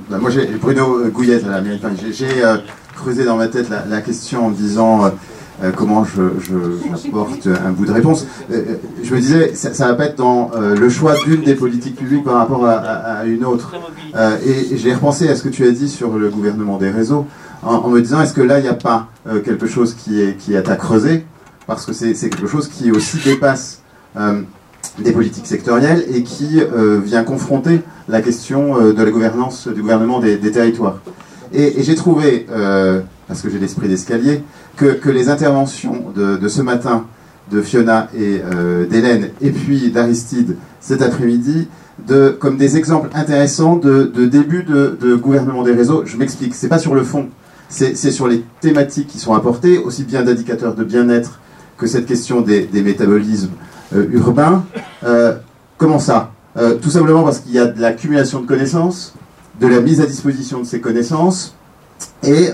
moi j'ai Bruno Gouillet, l'américain. J'ai creusé dans ma tête la question en me disant comment j'apporte un bout de réponse. Je me disais, ça va pas être dans le choix d'une des politiques publiques par rapport à une autre. Et j'ai repensé à ce que tu as dit sur le gouvernement des réseaux, en me disant, est-ce que là, il n'y a pas quelque chose qui est à creuser, parce que c'est quelque chose qui aussi dépasse des politiques sectorielles et qui vient confronter la question de la gouvernance du gouvernement des territoires. Et j'ai trouvé, parce que j'ai l'esprit d'escalier, que les interventions de ce matin de Fiona et d'Hélène, et puis d'Aristide cet après-midi, comme des exemples intéressants de début de gouvernement des réseaux. Je m'explique, c'est pas sur le fond, c'est sur les thématiques qui sont apportées, aussi bien d'indicateurs de bien-être que cette question des métabolismes urbains. Comment ça tout simplement parce qu'il y a de l'accumulation de connaissances, de la mise à disposition de ces connaissances, et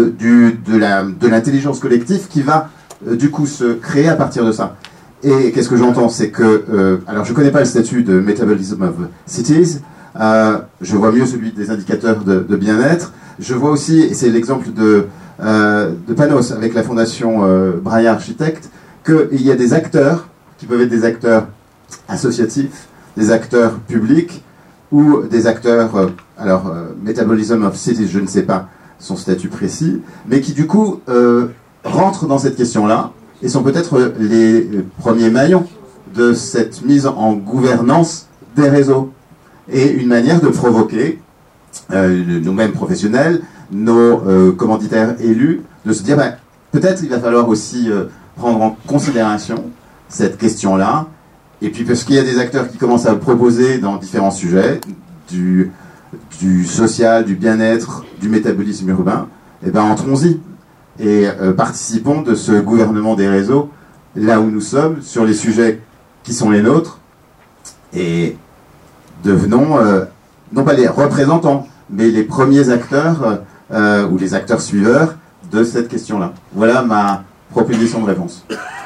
de l'intelligence collective qui va du coup se créer à partir de ça. Et qu'est-ce que j'entends, c'est que alors je connais pas le statut de Metabolism of Cities, je vois mieux celui des indicateurs de bien-être, je vois aussi, et c'est l'exemple de Panos avec la fondation Braillard Architecte, qu'il y a des acteurs qui peuvent être des acteurs associatifs, des acteurs publics ou des acteurs, Metabolism of Cities, je ne sais pas son statut précis, mais qui du coup rentrent dans cette question-là et sont peut-être les premiers maillons de cette mise en gouvernance des réseaux. Et une manière de provoquer nous-mêmes professionnels, nos commanditaires élus, de se dire peut-être il va falloir aussi prendre en considération cette question-là. Et puis parce qu'il y a des acteurs qui commencent à le proposer dans différents sujets, du social, du bien-être, du métabolisme urbain, entrons-y et participons de ce gouvernement des réseaux là où nous sommes, sur les sujets qui sont les nôtres, et devenons non pas les représentants, mais les premiers acteurs ou les acteurs suiveurs de cette question-là. Voilà ma proposition de réponse.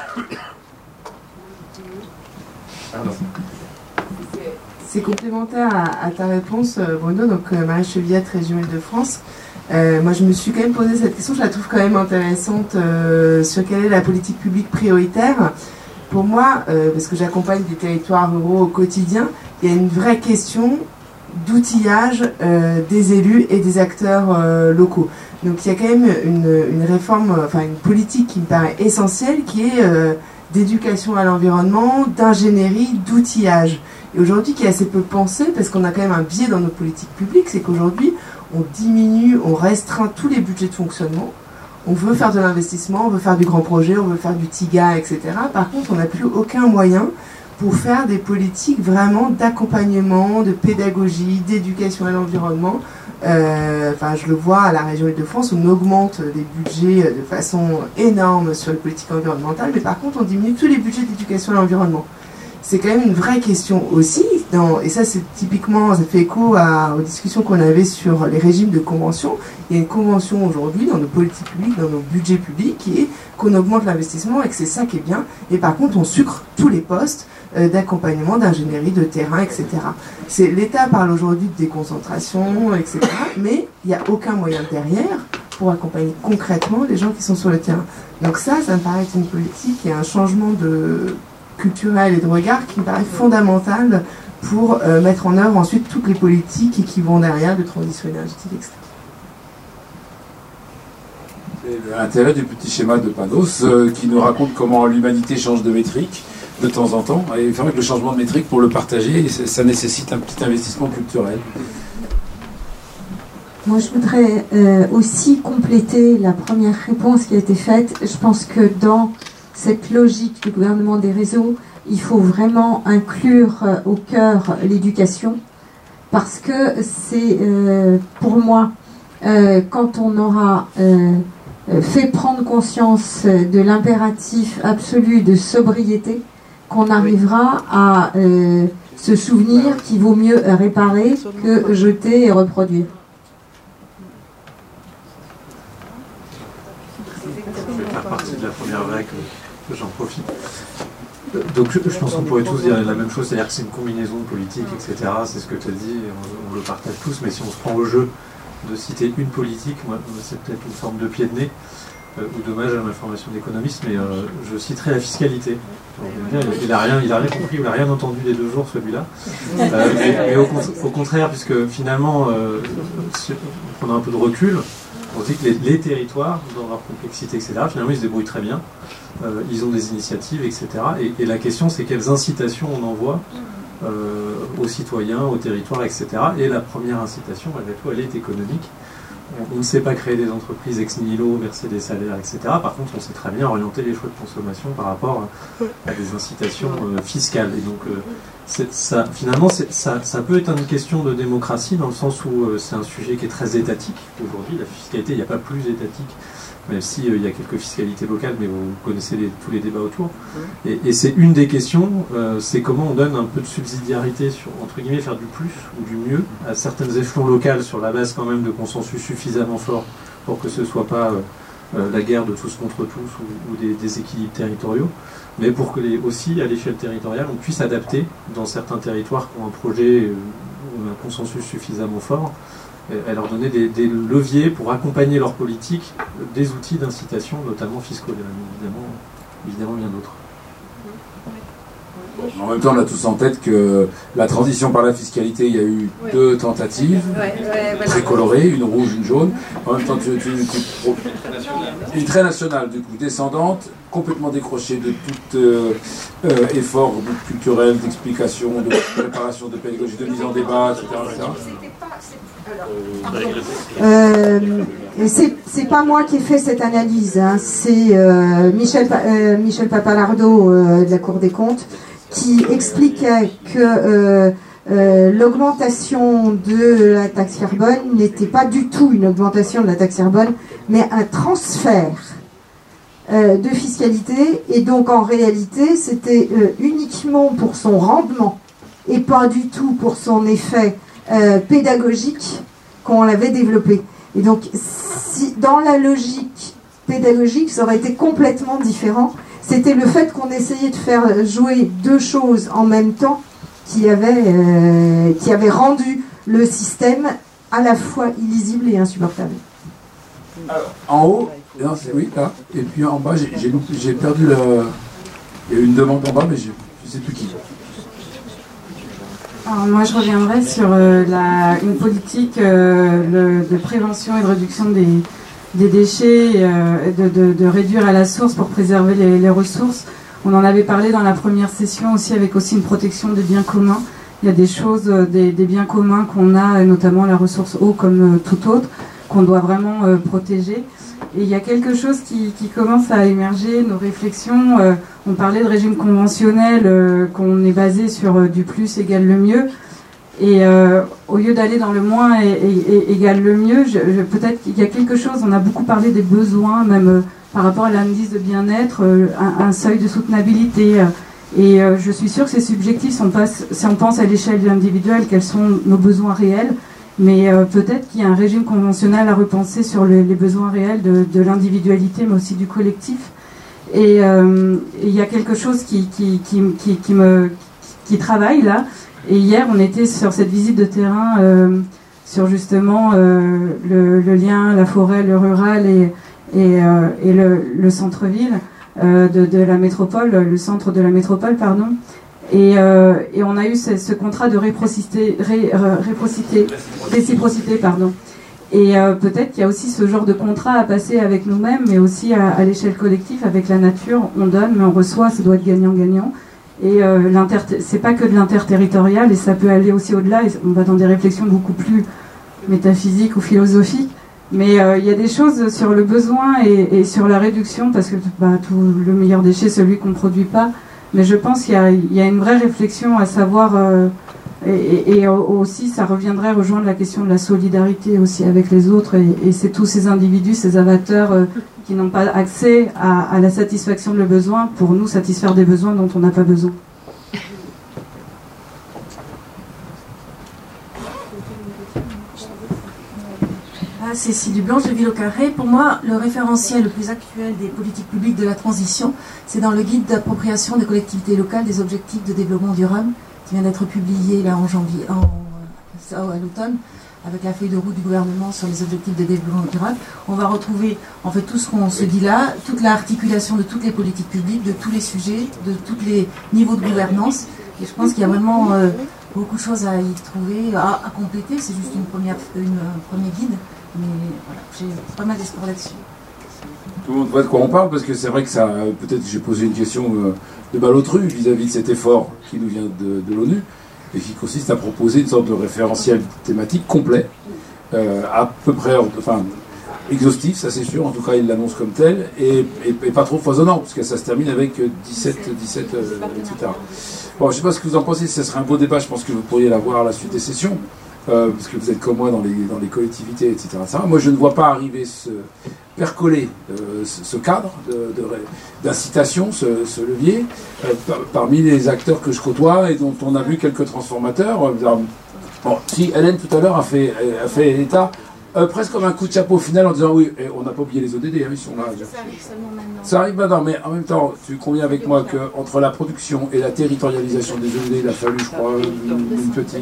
C'est complémentaire à ta réponse, Bruno. Donc, Marie Chevillette, Région Île-de-France. Moi, je me suis quand même posé cette question. Je la trouve quand même intéressante sur quelle est la politique publique prioritaire. Pour moi, parce que j'accompagne des territoires ruraux au quotidien, il y a une vraie question d'outillage des élus et des acteurs locaux. Donc, il y a quand même une réforme, une politique qui me paraît essentielle, qui est d'éducation à l'environnement, d'ingénierie, d'outillage. Et aujourd'hui, qui est assez peu pensé, parce qu'on a quand même un biais dans nos politiques publiques, c'est qu'aujourd'hui, on diminue, on restreint tous les budgets de fonctionnement. On veut faire de l'investissement, on veut faire du grand projet, on veut faire du TIGA, etc. Par contre, on n'a plus aucun moyen pour faire des politiques vraiment d'accompagnement, de pédagogie, d'éducation à l'environnement. Je le vois à la région Île-de-France, on augmente des budgets de façon énorme sur les politiques environnementales, mais par contre, on diminue tous les budgets d'éducation à l'environnement. C'est quand même une vraie question aussi, et ça c'est typiquement, ça fait écho aux discussions qu'on avait sur les régimes de convention. Il y a une convention aujourd'hui dans nos politiques publiques, dans nos budgets publics, qui est qu'on augmente l'investissement et que c'est ça qui est bien, et par contre on sucre tous les postes d'accompagnement, d'ingénierie, de terrain, etc. L'État parle aujourd'hui de déconcentration, etc., mais il n'y a aucun moyen derrière pour accompagner concrètement les gens qui sont sur le terrain. Donc ça me paraît être une politique et un changement culturel et de regard qui me paraît fondamental pour mettre en œuvre ensuite toutes les politiques qui vont derrière de transition énergétique, etc. C'est l'intérêt du petit schéma de Panos qui nous raconte comment l'humanité change de métrique de temps en temps. Et il faudrait que le changement de métrique, pour le partager, ça nécessite un petit investissement culturel. Moi, je voudrais aussi compléter la première réponse qui a été faite. Je pense que dans cette logique du gouvernement des réseaux, il faut vraiment inclure au cœur l'éducation, parce que c'est, pour moi, quand on aura fait prendre conscience de l'impératif absolu de sobriété, qu'on arrivera à se souvenir qu'il vaut mieux réparer que jeter et reproduire. À partir de la première vague, j'en profite. Donc je pense qu'on pourrait tous dire la même chose, c'est-à-dire que c'est une combinaison de politique, etc. C'est ce que tu as dit, on le partage tous, mais si on se prend au jeu de citer une politique, moi c'est peut-être une forme de pied de nez, ou dommage à ma formation d'économiste, mais je citerai la fiscalité. Il a rien compris, il n'a rien entendu des 2 jours celui-là. Mais au contraire, puisque finalement, si on prend un peu de recul, on dit que les territoires, dans leur complexité, etc., finalement ils se débrouillent très bien. Ils ont des initiatives, etc. Et la question, c'est quelles incitations on envoie aux citoyens, aux territoires, etc. Et la première incitation, malgré tout, elle est économique. On ne sait pas créer des entreprises ex nihilo, verser des salaires, etc. Par contre, on sait très bien orienter les choix de consommation par rapport à des incitations fiscales. Et donc, finalement, ça peut être une question de démocratie, dans le sens où c'est un sujet qui est très étatique. Aujourd'hui, la fiscalité, il n'y a pas plus étatique, même s'il y a quelques fiscalités locales, mais vous connaissez tous les débats autour. Et c'est une des questions, c'est comment on donne un peu de subsidiarité sur, entre guillemets, faire du plus ou du mieux à certains échelons locaux sur la base quand même de consensus suffisamment fort pour que ce ne soit pas la guerre de tous contre tous ou des déséquilibres territoriaux, mais pour que aussi, à l'échelle territoriale, on puisse adapter dans certains territoires qui ont un projet ou un consensus suffisamment fort, à leur donner des leviers pour accompagner leur politique, des outils d'incitation, notamment fiscaux, évidemment bien d'autres. En même temps, on a tous en tête que la transition par la fiscalité, il y a eu 2 tentatives, très colorées, une rouge, une jaune. En même temps, une très nationale, du coup, descendante, complètement décrochée de tout effort culturel, d'explication, de préparation, de pédagogie, de mise en débat, etc. C'est pas moi qui ai fait cette analyse, hein. C'est Michel Papalardo de la Cour des comptes qui expliquait que l'augmentation de la taxe carbone n'était pas du tout une augmentation de la taxe carbone, mais un transfert de fiscalité, et donc en réalité c'était uniquement pour son rendement et pas du tout pour son effet pédagogique qu'on l'avait développé. Et donc, si dans la logique pédagogique, ça aurait été complètement différent. C'était le fait qu'on essayait de faire jouer 2 choses en même temps qui avait rendu le système à la fois illisible et insupportable. Alors, en haut, non, oui, là, et puis en bas, j'ai perdu il y a eu une demande en bas, mais je ne sais plus qui. Alors moi, je reviendrai sur une politique de prévention et de réduction des déchets, de réduire à la source pour préserver les ressources. On en avait parlé dans la première session aussi, avec aussi une protection des biens communs. Il y a des choses, des biens communs qu'on a, et notamment la ressource eau comme tout autre, qu'on doit vraiment protéger. Et il y a quelque chose qui commence à émerger, nos réflexions. On parlait de régime conventionnel, qu'on est basé sur du plus égale le mieux. Et au lieu d'aller dans le moins égale le mieux, peut-être qu'il y a quelque chose, on a beaucoup parlé des besoins, même par rapport à l'indice de bien-être, un seuil de soutenabilité. Et je suis sûre que c'est subjectif si on pense à l'échelle individuelle, quels sont nos besoins réels. Mais peut-être qu'il y a un régime conventionnel à repenser sur les besoins réels de l'individualité, mais aussi du collectif. Et il y a quelque chose qui travaille là. Et hier, on était sur cette visite de terrain sur justement le lien, la forêt, le rural et le centre-ville de la métropole, le centre de la métropole, pardon. Et on a eu ce contrat de réciprocité, pardon. Et peut-être qu'il y a aussi ce genre de contrat à passer avec nous-mêmes, mais aussi à l'échelle collective, avec la nature. On donne, mais on reçoit, ça doit être gagnant-gagnant. Et c'est pas que de l'interterritorial, et ça peut aller aussi au-delà. Et on va dans des réflexions beaucoup plus métaphysiques ou philosophiques. Mais il y a des choses sur le besoin et sur la réduction, parce que tout le meilleur déchet, celui qu'on ne produit pas. Mais je pense qu'il y a une vraie réflexion à savoir, et aussi ça reviendrait rejoindre la question de la solidarité aussi avec les autres, et c'est tous ces individus, ces avateurs qui n'ont pas accès à la satisfaction de leurs besoins pour nous satisfaire des besoins dont on n'a pas besoin. Cécile Blanche de Ville-au-Carré. Pour moi, le référentiel le plus actuel des politiques publiques de la transition, c'est dans le guide d'appropriation des collectivités locales des objectifs de développement durable, qui vient d'être publié là en janvier, à l'automne, avec la feuille de route du gouvernement sur les objectifs de développement durable. On va retrouver en fait tout ce qu'on se dit là, toute l'articulation de toutes les politiques publiques, de tous les sujets, de tous les niveaux de gouvernance. Et je pense qu'il y a vraiment beaucoup de choses à y trouver, à compléter. C'est juste un premier guide. Mais voilà, j'ai pas mal d'espoir là-dessus. Tout le monde voit de quoi on parle, parce que c'est vrai que ça, peut-être que j'ai posé une question de balotru vis-à-vis de cet effort qui nous vient de l'ONU, et qui consiste à proposer une sorte de référentiel thématique complet, à peu près, enfin, exhaustif, ça c'est sûr, en tout cas il l'annonce comme tel, et pas trop foisonnant, parce que ça se termine avec 17, etc. Bon, je ne sais pas ce que vous en pensez, ce serait un beau débat, je pense que vous pourriez l'avoir à la suite des sessions. Parce que vous êtes comme moi dans les collectivités, etc. Moi, je ne vois pas arriver percoler ce cadre d'incitation, ce levier, parmi les acteurs que je côtoie et dont on a vu quelques transformateurs. Bon, si Hélène tout à l'heure a fait état presque comme un coup de chapeau final en disant oui, on n'a pas oublié les ODD, hein, ils sont là. Ça arrive seulement maintenant. Ça arrive maintenant, mais en même temps, tu conviens avec moi qu'entre la production et la territorialisation des ODD, il a fallu, je crois, une petite,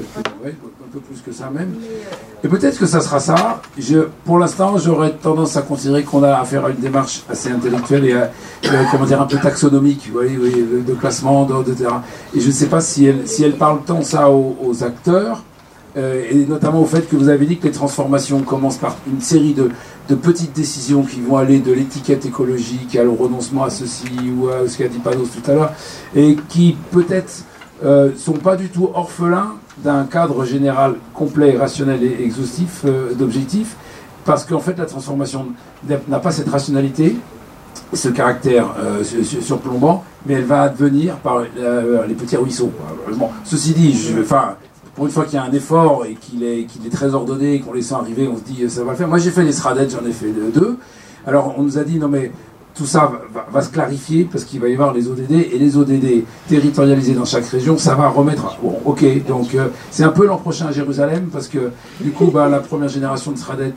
un peu plus que ça même. Et peut-être que ça sera ça. Pour l'instant, j'aurais tendance à considérer qu'on a affaire à une démarche assez intellectuelle et un peu taxonomique, vous voyez, de classement, etc. Et je ne sais pas si elle parle tant ça aux acteurs, et notamment au fait que vous avez dit que les transformations commencent par une série de petites décisions qui vont aller de l'étiquette écologique au renoncement à ceci ou à ce qu'a dit Panos tout à l'heure, et qui peut-être sont pas du tout orphelins d'un cadre général complet, rationnel et exhaustif d'objectifs, parce qu'en fait la transformation n'a pas cette rationalité, ce caractère surplombant, mais elle va advenir par les petits ruisseaux. Bon, ceci dit, pour une fois qu'il y a un effort et qu'il est très ordonné et qu'on les sent arriver, on se dit ça va le faire. Moi j'ai fait les SRADET, j'en ai fait 2. Alors on nous a dit non mais tout ça va se clarifier parce qu'il va y avoir les ODD et les ODD territorialisés dans chaque région, ça va remettre... Bon, ok, donc c'est un peu l'an prochain à Jérusalem parce que du coup la première génération de SRADET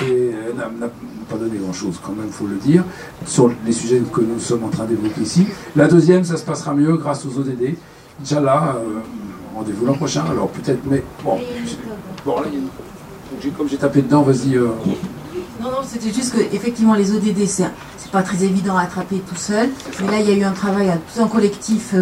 n'a pas donné grand-chose quand même, il faut le dire, sur les sujets que nous sommes en train d'évoquer ici. La deuxième, ça se passera mieux grâce aux ODD. Inch'Allah, rendez-vous l'an prochain, alors peut-être, mais bon... là, comme j'ai tapé dedans, vas-y... Non, c'était juste que effectivement les ODD, c'est pas très évident à attraper tout seul. Mais là, il y a eu un travail tout en collectif.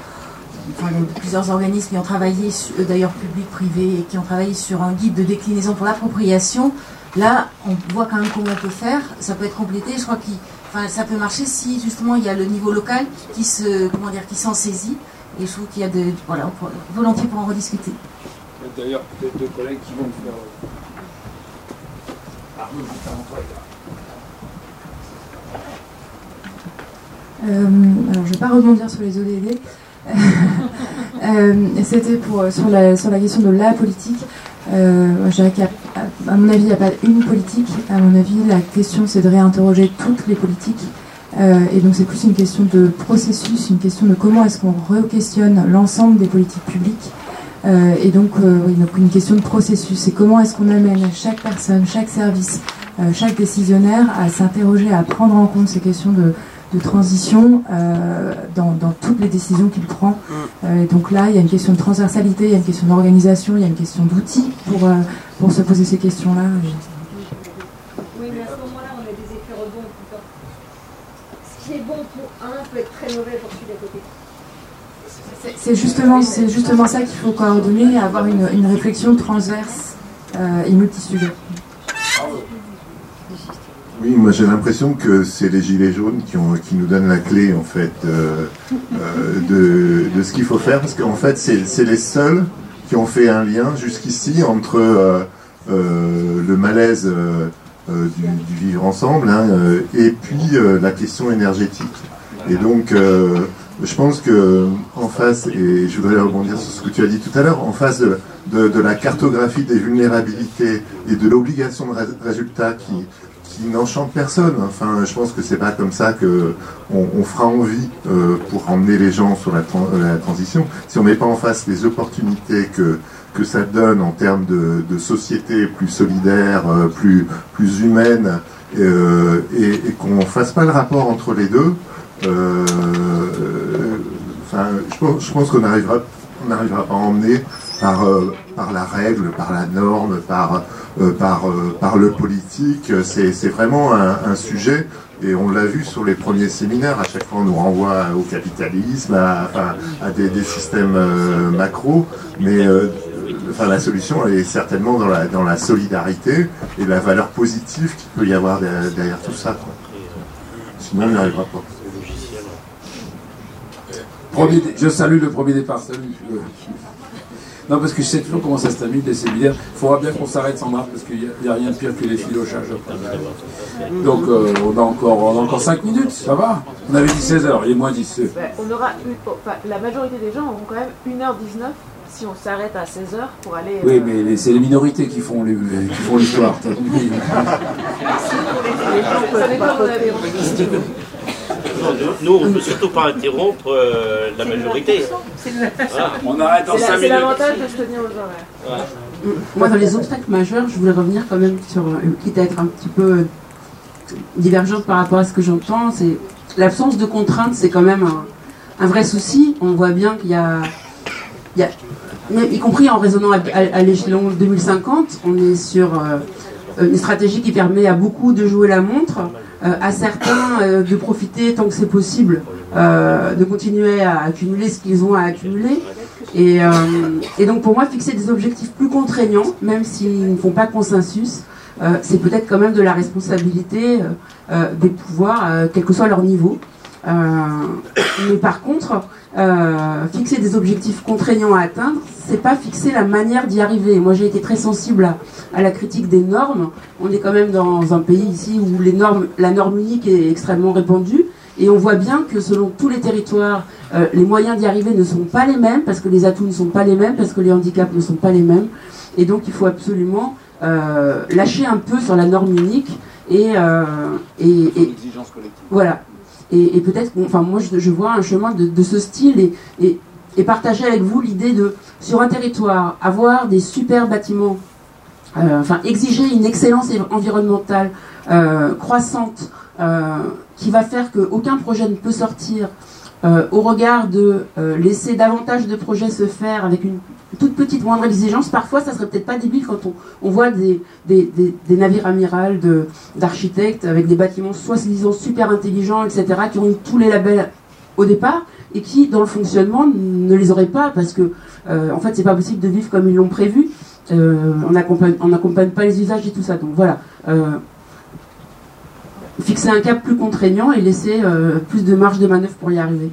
Il y a plusieurs organismes qui ont travaillé, d'ailleurs publics, privés, et qui ont travaillé sur un guide de déclinaison pour l'appropriation. Là, on voit quand même comment on peut faire. Ça peut être complété. Je crois que ça peut marcher si justement il y a le niveau local qui s'en saisit. Et je trouve qu'il y a volontiers pour en rediscuter. D'ailleurs, peut-être deux collègues qui vont faire. Alors, je ne vais pas rebondir sur les ODD. C'était sur la question de la politique. Je dirais qu'à mon avis, il n'y a pas une politique. À mon avis, la question, c'est de réinterroger toutes les politiques. Et donc, c'est plus une question de processus, une question de comment est-ce qu'on re-questionne l'ensemble des politiques publiques. Et donc une question de processus. C'est comment est-ce qu'on amène chaque personne, chaque service, chaque décisionnaire à s'interroger, à prendre en compte ces questions de transition dans toutes les décisions qu'il prend. Donc là, il y a une question de transversalité, il y a une question d'organisation, il y a une question d'outils pour se poser ces questions-là. Oui, mais à ce moment-là, on a des effets rebonds tout le temps. Ce qui est bon pour un peut être très mauvais pour celui d'à côté. C'est justement ça qu'il faut coordonner et avoir une réflexion transverse et multisujet. Oui, moi j'ai l'impression que c'est les Gilets jaunes qui nous donnent la clé en fait de ce qu'il faut faire, parce qu'en fait c'est les seuls qui ont fait un lien jusqu'ici entre le malaise du vivre ensemble et puis la question énergétique. Et donc je pense que en face, et je voudrais rebondir sur ce que tu as dit tout à l'heure, en face de la cartographie des vulnérabilités et de l'obligation de résultat qui n'enchante personne. Enfin, je pense que c'est pas comme ça que on fera envie pour emmener les gens sur la transition. Si on met pas en face les opportunités que ça donne en termes de société plus solidaire, plus humaine, et qu'on ne fasse pas le rapport entre les deux, je pense qu'on n'arrivera pas à emmener par la règle, par la norme, par le politique. C'est vraiment un sujet, et on l'a vu sur les premiers séminaires, à chaque fois on nous renvoie au capitalisme, à des systèmes macro, mais la solution elle est certainement dans la solidarité et la valeur positive qu'il peut y avoir derrière tout ça, quoi. Sinon on n'y arrivera pas. Je salue le premier départ, salut. Non, parce que je sais toujours comment ça se termine, les séminaires. Il faudra bien qu'on s'arrête, Sandra, parce qu'il n'y a rien de pire que les filochages. Donc, on a encore 5 minutes, ça va. On avait dit 16 heures, il est moins 10. On aura la majorité des gens auront quand même 1h19 si on s'arrête à 16 heures pour aller... Oui, mais c'est les minorités qui font l'histoire. Ça dépend de mon avis. Nous, on ne peut surtout pas interrompre la majorité. Voilà. On arrête en 5 minutes. C'est l'avantage de se tenir aux horaires. Ouais. Moi, dans les obstacles majeurs, je voulais revenir quand même sur, quitte à être un petit peu divergente par rapport à ce que j'entends, c'est l'absence de contraintes, c'est quand même un vrai souci. On voit bien qu'il y a y compris en raisonnant à l'échelon 2050, on est sur une stratégie qui permet à beaucoup de jouer la montre, à certains de profiter tant que c'est possible, de continuer à accumuler ce qu'ils ont à accumuler. Et donc pour moi, fixer des objectifs plus contraignants, même s'ils ne font pas consensus, c'est peut-être quand même de la responsabilité des pouvoirs, quel que soit leur niveau. Mais par contre, fixer des objectifs contraignants à atteindre, c'est pas fixer la manière d'y arriver. Moi, j'ai été très sensible à la critique des normes. On est quand même dans un pays ici où la norme unique est extrêmement répandue, et on voit bien que selon tous les territoires, les moyens d'y arriver ne sont pas les mêmes, parce que les atouts ne sont pas les mêmes, parce que les handicaps ne sont pas les mêmes, et donc il faut absolument lâcher un peu sur la norme unique et l'exigence collective. Voilà. Et peut-être, moi je vois un chemin de ce style et partager avec vous l'idée de, sur un territoire, avoir des super bâtiments, exiger une excellence environnementale croissante qui va faire qu'aucun projet ne peut sortir au regard de laisser davantage de projets se faire avec une toute petite moindre exigence. Parfois, ça serait peut-être pas débile quand on voit des navires amirals d'architectes avec des bâtiments soi-disant super intelligents, etc., qui ont eu tous les labels au départ et qui, dans le fonctionnement, ne les auraient pas parce que, en fait, c'est pas possible de vivre comme ils l'ont prévu. On n'accompagne pas les usages et tout ça. Donc voilà. Fixer un cap plus contraignant et laisser plus de marge de manœuvre pour y arriver.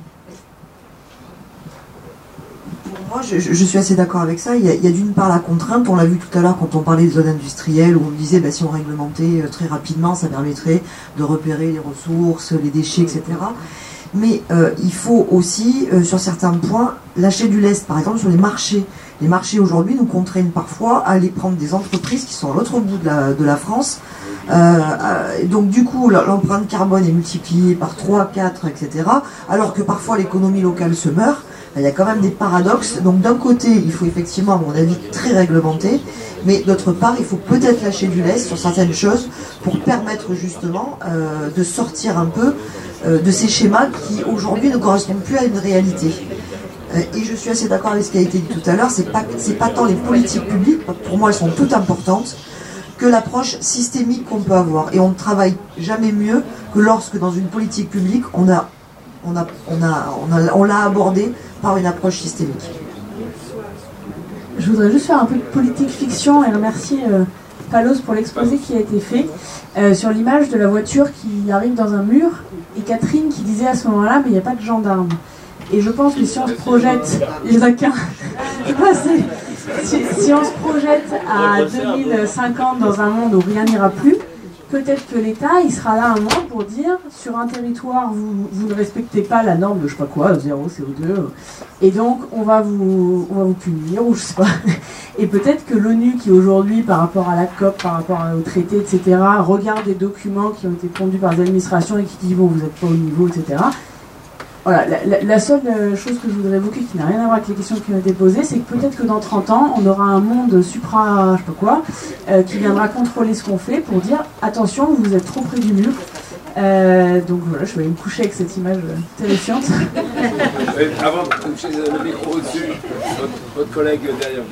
Moi, je suis assez d'accord avec ça. Il y a d'une part la contrainte, on l'a vu tout à l'heure quand on parlait des zones industrielles, où on disait si on réglementait très rapidement, ça permettrait de repérer les ressources, les déchets, etc. Mais il faut aussi, sur certains points, lâcher du lest. Par exemple, sur les marchés. Les marchés aujourd'hui nous contraignent parfois à aller prendre des entreprises qui sont à l'autre bout de la France. Donc du coup, l'empreinte carbone est multipliée par 3, 4, etc. Alors que parfois l'économie locale se meurt. Il y a quand même des paradoxes. Donc d'un côté, il faut effectivement, à mon avis, très réglementer, mais d'autre part, il faut peut-être lâcher du lest sur certaines choses pour permettre justement de sortir un peu de ces schémas qui aujourd'hui ne correspondent plus à une réalité. Et je suis assez d'accord avec ce qui a été dit tout à l'heure, c'est pas tant les politiques publiques, pour moi elles sont toutes importantes, que l'approche systémique qu'on peut avoir. Et on ne travaille jamais mieux que lorsque dans une politique publique, on l'a abordé par une approche systémique. Je voudrais juste faire un peu de politique fiction et remercier Palos pour l'exposé qui a été fait sur l'image de la voiture qui arrive dans un mur, et Catherine qui disait à ce moment-là, mais il n'y a pas de gendarme. Et je pense que si on se projette, si on se projette à 2050 dans un monde où rien n'ira plus, peut-être que l'État, il sera là un moment pour dire, sur un territoire, vous ne respectez pas la norme de je sais pas quoi, 0 CO2, et donc on va vous punir, ou je sais pas. Et peut-être que l'ONU, qui aujourd'hui, par rapport à la COP, par rapport au traité, etc., regarde des documents qui ont été pondus par des administrations et qui disent, bon, vous n'êtes pas au niveau, etc., Voilà, la seule chose que je voudrais évoquer qui n'a rien à voir avec les questions qui ont été posées, c'est que peut-être que dans 30 ans, on aura un monde supra, je sais pas quoi, qui viendra contrôler ce qu'on fait pour dire attention, vous êtes trop près du mur. Donc voilà, je vais me coucher avec cette image terrifiante. Avant de coucher le micro au-dessus, votre collègue derrière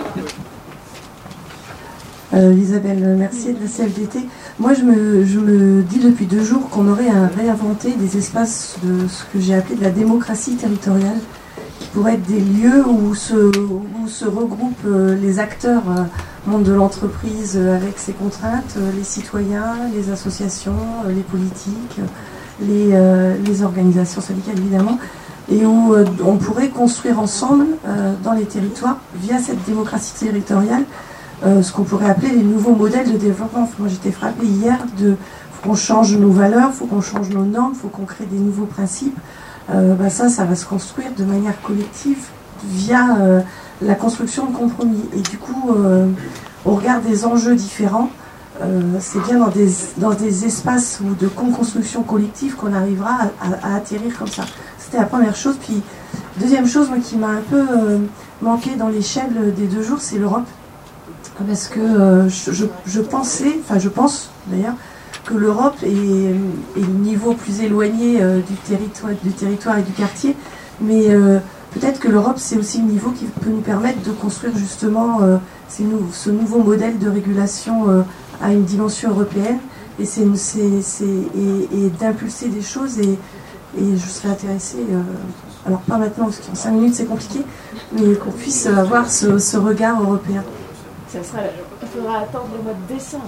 vous. Isabelle Mercier de la CFDT. Moi, je me dis depuis 2 jours qu'on aurait à réinventer des espaces de ce que j'ai appelé de la démocratie territoriale, qui pourraient être des lieux où se regroupent les acteurs, monde de l'entreprise avec ses contraintes, les citoyens, les associations, les politiques, les organisations syndicales évidemment, et où on pourrait construire ensemble dans les territoires, via cette démocratie territoriale, ce qu'on pourrait appeler les nouveaux modèles de développement. Moi j'étais frappée hier faut qu'on change nos valeurs, faut qu'on change nos normes, faut qu'on crée des nouveaux principes. Ça va se construire de manière collective via la construction de compromis. Et du coup, au regard des enjeux différents, c'est bien dans des espaces de co-construction collective qu'on arrivera à atterrir comme ça. C'était la première chose. Puis, deuxième chose, moi, qui m'a un peu manqué dans l'échelle des 2 jours, c'est l'Europe. Parce que je pense d'ailleurs que l'Europe est le niveau plus éloigné du territoire et du quartier, mais peut-être que l'Europe c'est aussi le niveau qui peut nous permettre de construire justement ce nouveau modèle de régulation à une dimension européenne et d'impulser des choses et je serais intéressée, alors pas maintenant parce qu'en 5 minutes c'est compliqué, mais qu'on puisse avoir ce regard européen. Il faudra attendre le mois de décembre.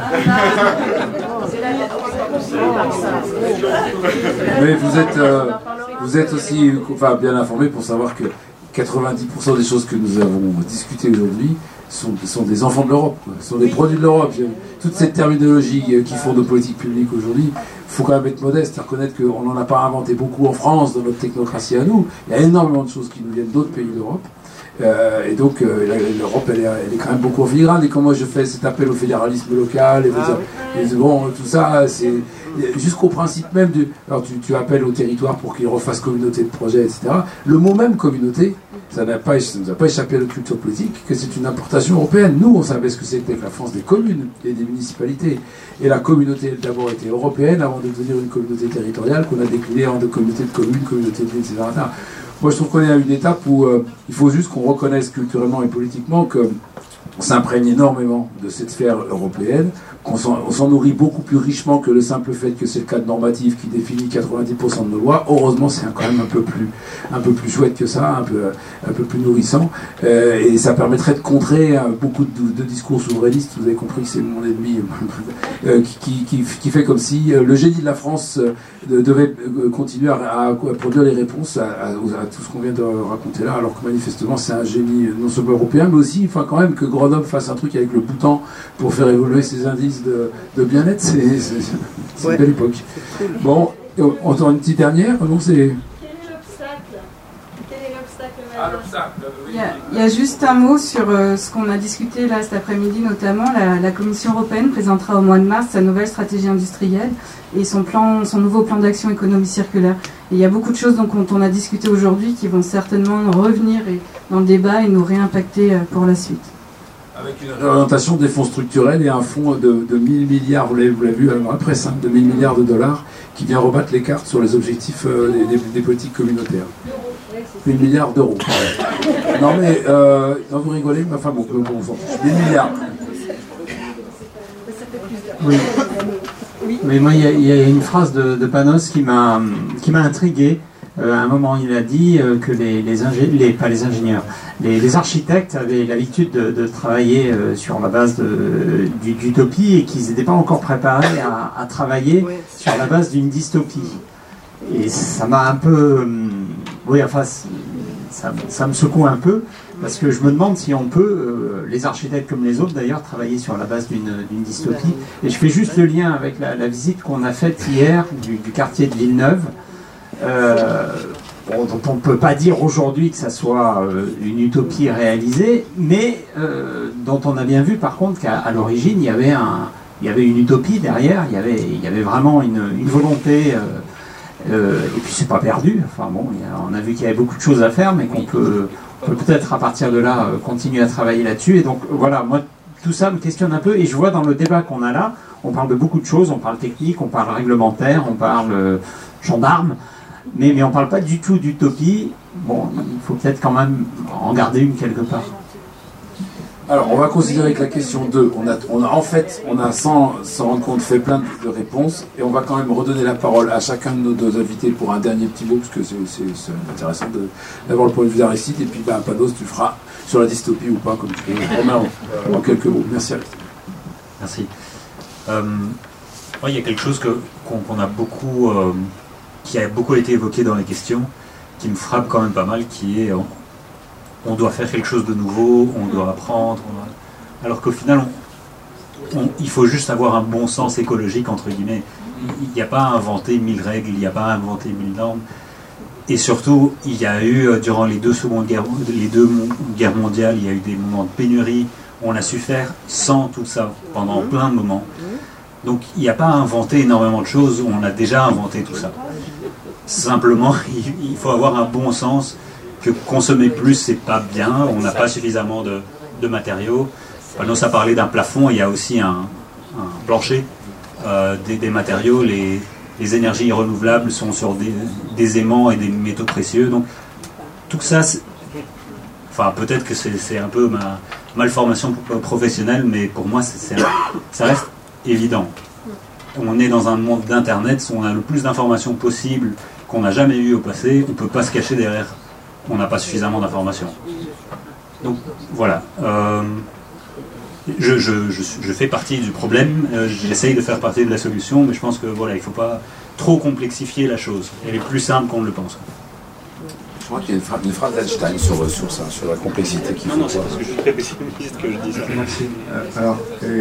Mais vous êtes aussi bien informé pour savoir que 90% des choses que nous avons discutées aujourd'hui sont des enfants de l'Europe, sont des produits de l'Europe. Toute cette terminologie qui font nos politiques publiques aujourd'hui, il faut quand même être modeste et reconnaître qu'on n'en a pas inventé beaucoup en France, dans notre technocratie à nous. Il y a énormément de choses qui nous viennent d'autres pays d'Europe. Et donc l'Europe elle est quand même beaucoup en filigrane, et quand moi je fais cet appel au fédéralisme local et tout ça c'est jusqu'au principe même alors tu appelles au territoire pour qu'il refasse communauté de projet, etc. Le mot même communauté, ça nous a pas échappé à notre culture politique, que c'est une importation européenne. Nous on savait ce que c'était que la France des communes et des municipalités, et la communauté a d'abord été européenne avant de devenir une communauté territoriale qu'on a déclinée en de communautés de communes, communautés de villes, etc. Moi, je trouve qu'on est à une étape où il faut juste qu'on reconnaisse culturellement et politiquement qu'on s'imprègne énormément de cette sphère européenne, qu'on s'en nourrit beaucoup plus richement que le simple fait que c'est le cadre normatif qui définit 90% de nos lois. Heureusement, c'est quand même un peu plus chouette que ça, un peu plus nourrissant, et ça permettrait de contrer beaucoup de discours souverainistes. Vous avez compris que c'est mon ennemi, qui fait comme si le génie de la France devait continuer à produire les réponses à tout ce qu'on vient de raconter là, alors que manifestement c'est un génie non seulement européen, mais aussi quand même que Grenoble fasse un truc avec le Bhoutan pour faire évoluer ses indices de bien-être, c'est une belle époque. Bon, on entend une petite dernière. Non, c'est... Quel est l'obstacle Il y a juste un mot sur ce qu'on a discuté là cet après-midi, notamment la Commission européenne présentera au mois de mars sa nouvelle stratégie industrielle et son nouveau plan d'action économie circulaire. Et il y a beaucoup de choses dont on a discuté aujourd'hui qui vont certainement revenir dans le débat et nous réimpacter pour la suite. Avec une réorientation des fonds structurels et un fonds de 1000 milliards, vous l'avez vu après ça, de 1000 milliards de dollars, qui vient rebattre les cartes sur les objectifs des politiques communautaires. 1000 milliards d'euros. Non mais, non, vous rigolez, mais enfin bon, on s'en fiche. 1000 milliards. Oui. Mais moi, il y a une phrase de Panos qui m'a intrigué. À un moment, il a dit que les architectes avaient l'habitude de travailler sur la base d'utopie et qu'ils n'étaient pas encore préparés à travailler sur la base d'une dystopie. Et ça m'a un peu... ça me secoue un peu, parce que je me demande si on peut, les architectes comme les autres d'ailleurs, travailler sur la base d'une dystopie. Et je fais juste le lien avec la visite qu'on a faite hier du quartier de Villeneuve, dont on ne peut pas dire aujourd'hui que ça soit une utopie réalisée, mais dont on a bien vu par contre qu'à l'origine il y avait une utopie derrière, il y avait vraiment une volonté Et puis c'est pas perdu. Enfin bon, on a vu qu'il y avait beaucoup de choses à faire, mais qu'on peut peut-être à partir de là continuer à travailler là-dessus. Et donc voilà, moi tout ça me questionne un peu. Et je vois dans le débat qu'on a là, on parle de beaucoup de choses. On parle technique, on parle réglementaire, on parle gendarme, mais on parle pas du tout d'utopie. Bon, il faut peut-être quand même en garder une quelque part. Alors, on va considérer que la question 2, on a sans rendre compte fait plein de réponses, et on va quand même redonner la parole à chacun de nos deux invités pour un dernier petit mot, parce que c'est intéressant d'avoir le point de vue d'Aristide, et puis Panos, tu feras sur la dystopie ou pas, comme tu veux. Romain, en quelques mots. Merci Aristide. Merci. Il y a quelque chose qu'on a beaucoup, qui a beaucoup été évoqué dans les questions, qui me frappe quand même pas mal, qui est on doit faire quelque chose de nouveau, on doit apprendre, alors qu'au final il faut juste avoir un bon sens écologique entre guillemets. Il n'y a pas à inventer 1000 règles, il n'y a pas à inventer 1000 normes, et surtout il y a eu durant les deux guerres mondiales, il y a eu des moments de pénurie, on a su faire sans tout ça pendant plein de moments. Donc il n'y a pas à inventer énormément de choses, on a déjà inventé tout ça. Simplement, il faut avoir un bon sens, que consommer plus, c'est pas bien, on n'a pas suffisamment de matériaux. Panos a parlé d'un plafond, il y a aussi un plancher des matériaux, les énergies renouvelables sont sur des aimants et des métaux précieux, donc tout ça, peut-être que c'est un peu ma malformation professionnelle, mais pour moi, ça reste évident. On est dans un monde d'internet, on a le plus d'informations possible qu'on n'a jamais eu au passé, on ne peut pas se cacher derrière, on n'a pas suffisamment d'informations. Donc voilà, je fais partie du problème, j'essaye de faire partie de la solution, mais je pense que voilà, il ne faut pas trop complexifier la chose, elle est plus simple qu'on ne le pense. Je crois qu'il y a une phrase d'Einstein sur la complexité qu'il faut. Non, c'est parce que je suis très pessimiste que je dis ça. Merci. Alors,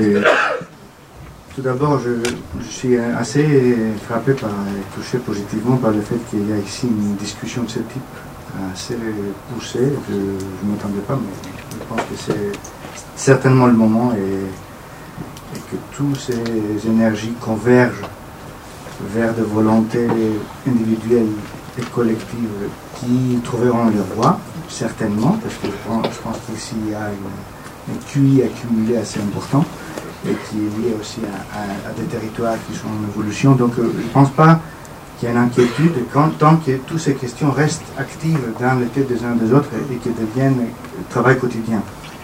tout d'abord, je suis assez frappé et touché positivement par le fait qu'il y a ici une discussion de ce type assez poussée. Je ne m'attendais pas, mais je pense que c'est certainement le moment et que toutes ces énergies convergent vers des volontés individuelles et collectives qui trouveront leur voie, certainement, parce que je pense qu'ici il y a un QI accumulé assez important et qui est lié aussi à des territoires qui sont en évolution. Donc je ne pense pas qu'il y ait une inquiétude tant que toutes ces questions restent actives dans les têtes des uns des autres et qu'elles deviennent travail quotidien.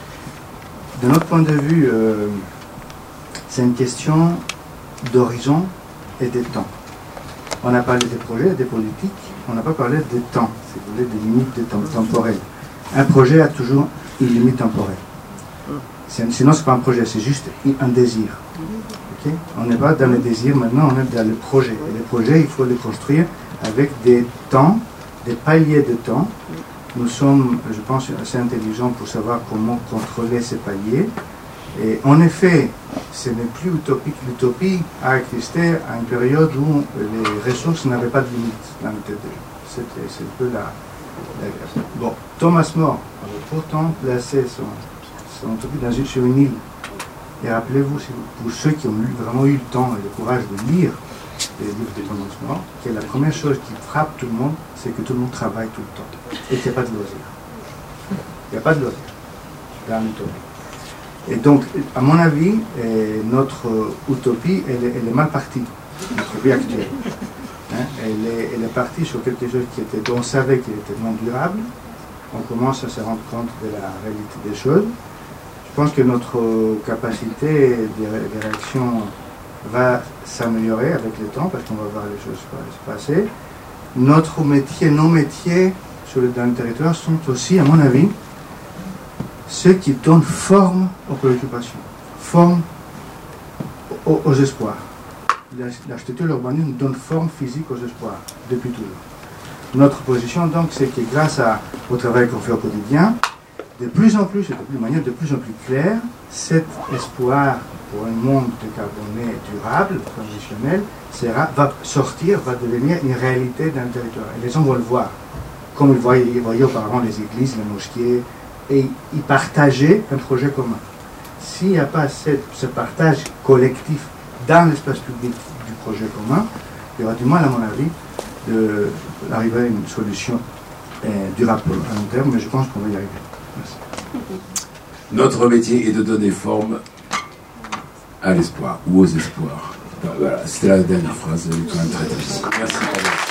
De notre point de vue, c'est une question d'horizon et de temps. On a parlé des projets, des politiques, on n'a pas parlé des temps, si vous voulez, des limites de temps temporelles. Un projet a toujours une limite temporelle. Sinon, ce n'est pas un projet, c'est juste un désir. Okay? On n'est pas dans le désir maintenant, on est dans le projet. Et les projets, il faut les construire avec des temps, des paliers de temps. Nous sommes, je pense, assez intelligents pour savoir comment contrôler ces paliers. Et en effet, ce n'est plus utopique. L'utopie a existé à une période où les ressources n'avaient pas de limite dans le tête des gens. C'est un peu la... Bon, Thomas More avait pourtant placé son utopie sur une île. Et rappelez-vous, pour ceux qui ont vraiment eu le temps et le courage de lire les livres de Thomas More, que la première chose qui frappe tout le monde, c'est que tout le monde travaille tout le temps. Et qu'il n'y a pas de loisir. Il n'y a pas de loisir dans l'utopie. Et donc, à mon avis, notre utopie, elle est mal partie, notre vie actuelle. Hein, elle est partie sur quelque chose dont on savait qu'il était non durable. On commence à se rendre compte de la réalité des choses. Je pense que notre capacité de réaction va s'améliorer avec le temps, parce qu'on va voir les choses se passer. Notre métier, nos métiers dans le territoire sont aussi, à mon avis, ceux qui donnent forme aux préoccupations, forme aux espoirs. L'architecture, l'urbanisme donne forme physique aux espoirs, depuis toujours. Notre position, donc, c'est que grâce au travail qu'on fait au quotidien, de plus en plus, et de manière de plus en plus claire, cet espoir pour un monde décarboné, durable, transitionnel, va sortir, va devenir une réalité dans le territoire. Et les gens vont le voir, comme ils voyaient auparavant les églises, les mosquées, et ils partageaient un projet commun. S'il n'y a pas ce partage collectif dans l'espace public du projet commun, il y aura du mal, à mon avis, d'arriver à une solution durable à long terme, mais je pense qu'on va y arriver. Merci. Notre métier est de donner forme à l'espoir, ou aux espoirs. Voilà, c'était la dernière phrase, elle est quand même très triste. Merci.